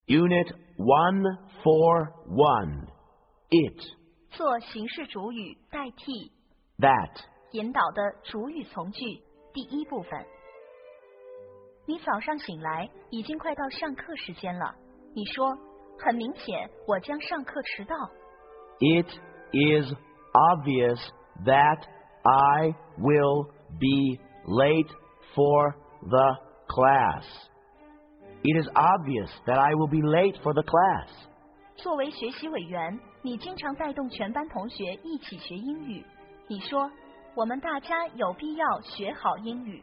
Unit 141. It. 做形式主语代替 That. 引导的主语从句第一部分。你早上醒来，已经快到上课时间了。你说，很明显，我将上课迟到。 It is obvious that I will be late for the class. It is obvious that I will be late for the class. 作为学习委员，你经常带动全班同学一起学英语。你说，我们大家有必要学好英语。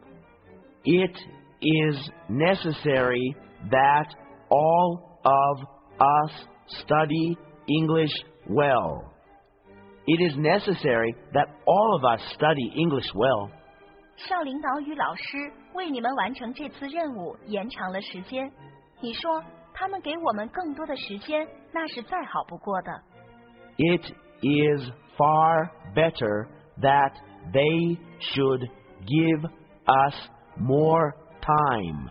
It is necessary that all of us study English well. It is necessary that all of us study English well. 校领导与老师为你们完成这次任务延长了时间。你说，他们给我们更多的时间，那是再好不过的。 It is far better that they should give us more time.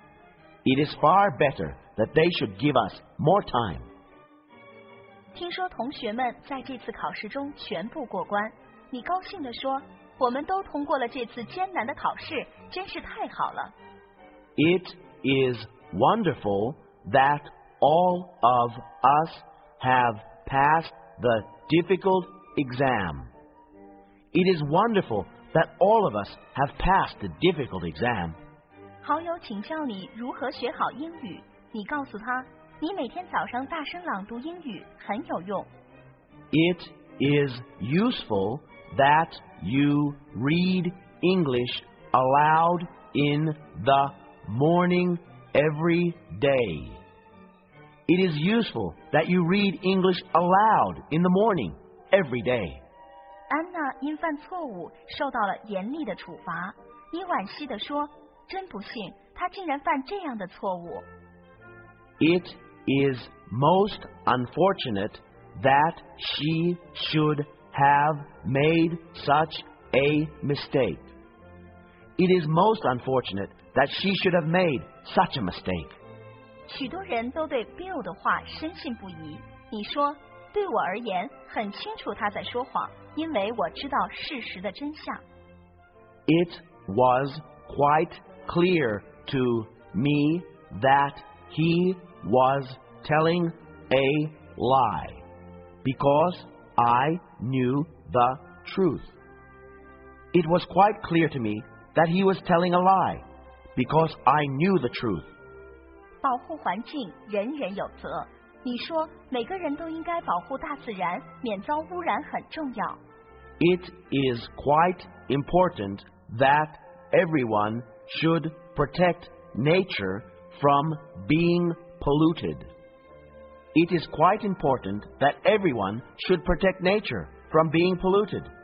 It is far better that they should give us more time. 听说同学们在这次考试中全部过关，你高兴地说，我们都通过了这次艰难的考试，真是太好了。 It is wonderful that all of us have passed the difficult exam. It is wonderful that all of us have passed the difficult exam. 好友请教你如何学好英语，你告诉他，你每天早上大声朗读英语很有用。 It is useful that you read English aloud in the morning every day. It is useful that you read English aloud in the morning every day. 安娜因犯错误受到了严厉的处罚，你惋惜地说，真不幸，她竟然犯这样的错误。 It is most unfortunate that she should have made such a mistake. It is most unfortunate that she should have made such a mistake. 许多人都对 Bill 的话深信不疑。你说，对我而言，很清楚他在说谎，因为我知道事实的真相。 It was quite clear to me that he was telling a lie, because I knew the truth. It was quite clear to me that he was telling a lie, because I knew the truth. 保护环境，人人有责。你说，每个人都应该保护大自然，免遭污染很重要。 It is quite important that everyone should protect nature from being polluted. It is quite important that everyone should protect nature from being polluted.